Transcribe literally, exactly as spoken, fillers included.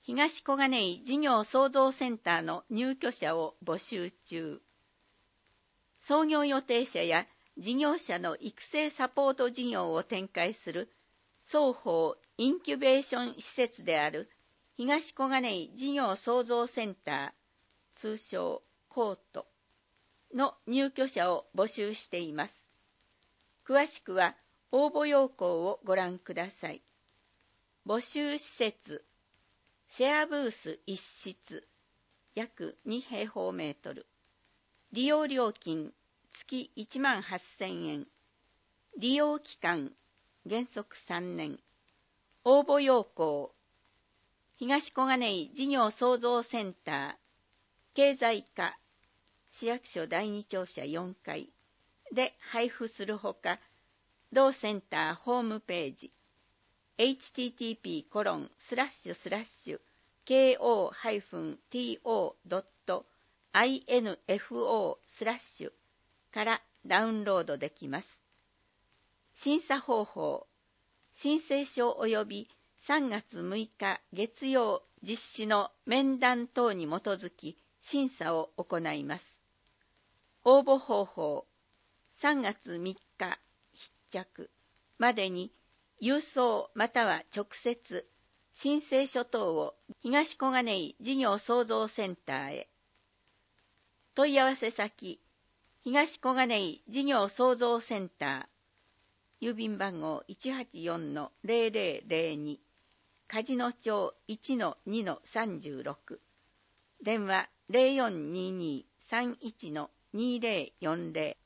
東小金井事業創造センターの入居者を募集中。創業予定者や事業者の育成サポート事業を展開する双方インキュベーション施設である東小金井事業創造センター、通称コートの入居者を募集しています。詳しくは応募要項をご覧ください。募集施設、シェアブース一室、約に平方メートル。利用料金、月いちまんはっせんえん。利用期間、原則さんねん。応募要項、東小金井事業創造センター、経済課、市役所だいに庁舎よんかいで配布するほか、同センターホームページ、エイチティーティーピーコロンスラッシュスラッシュケーオーハイフンティーオードットアイエヌエフオースラッシュからダウンロードできます。審査方法、申請書及びさんがつむいか月曜実施の面談等に基づき審査を行います。応募方法、さんがつみっか必着までに郵送または直接申請書等を東小金井事業創造センターへ。問い合わせ先、東小金井事業創造センター、郵便番号 いちはちよんのゼロゼロゼロに、梶野町 いちのにのさんじゅうろく、電話 ゼロよんにーにーさんいちのにーゼロよんゼロ